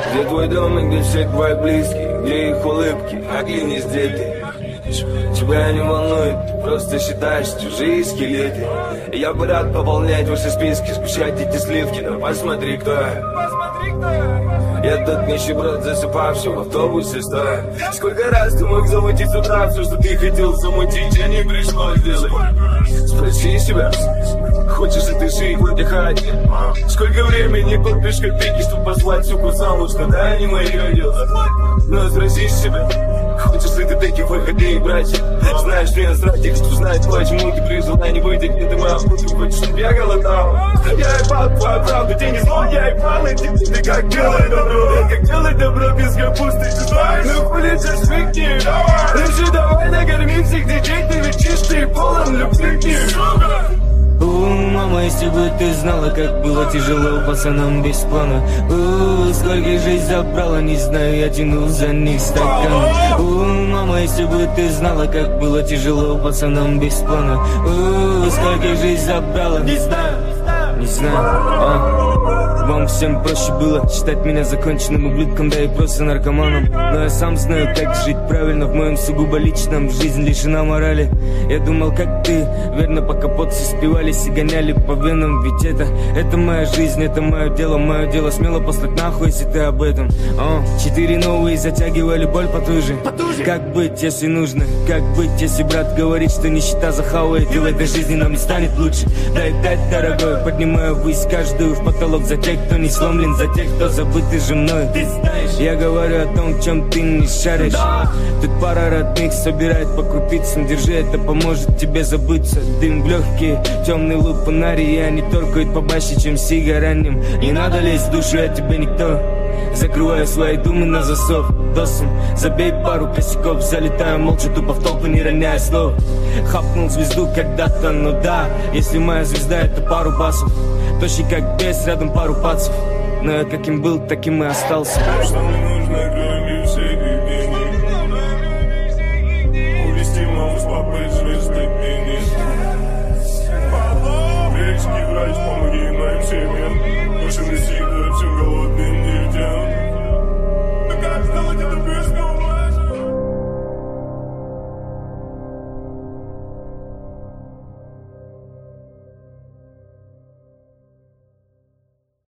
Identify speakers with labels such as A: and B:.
A: Где твой дом и где все твои близкие? Где их улыбки, огни не сдеты? Тебя не волнует, ты просто считаешь чужие скелеты. И я бы рад пополнять ваши списки, скучать эти сливки, но посмотри, кто я. Я тот нищеброд, засыпавший в автобусе стоя. Сколько раз ты мог замутить с утра все, что ты хотел замутить, а не пришлось делать. Спроси себя, хочешь ли ты жить, отдыхать? Сколько времени копишь копейки, чтобы послать суку замуж, тогда не мое дело. Но спроси себя, хочешь ли ты таких выходей, братья? Знаешь, мне насрать тех, что знает, почему ты при желании выйти к этому охоту. Хочешь, чтобы я голодал? Я ебал твою правду, ты не злой, я ебал эти ты как делай добро. Как делать добро без капусты, ты знаешь? Ну хули сейчас фигни, давай. Лучше давай накорми всех детей, ты ведь чистый полон любви к ним.
B: Мама, если бы ты знала, как было тяжело пацанам без плана. Сколько жизнь забрала, не знаю, я тянул за них стакан. Мама, если бы ты знала, как было тяжело пацанам без плана. Сколько жизнь забрала, не знаю, не знаю. Вам всем проще было считать меня законченным ублюдком, да и просто наркоманом. Но я сам знаю, как жить правильно в моем сугубо личном. Жизнь лишена морали. Я думал, как ты, верно, по капотцу спивались и гоняли по венам. Ведь это моя жизнь, это мое дело смело послать нахуй, если ты об этом. 4 новые затягивали боль потуже. Как быть, если нужно? Как быть, если брат говорит, что нищета захавает, и в этой жизни нам не станет лучше? Дай дать, дорогой, поднимаю ввысь каждую в потолок за тех, кто не сломлен, за тех, кто забытый же мной. Я говорю о том, в чем ты не шаришь. Тут пара родных собирает по крупицам. Держи, это поможет тебе забыться. Дым в легкие, темный лук фонарий, и они торкают побаще, чем сигаранем. Не надо лезть в душу, я тебе никто. Закрываю свои думы на засов. Досом забей пару косяков. Залетаю молча, тупо в толпу, не роняя слов. Хапнул звезду когда-то, ну да. Если моя звезда, это пару басов. Тощий как бес, рядом пару пацев. Но я каким был, таким и остался.
C: Что мне нужно, кроме всех денег? Увести маму с папой звезды пени. Греческий врач, помоги моим семьям.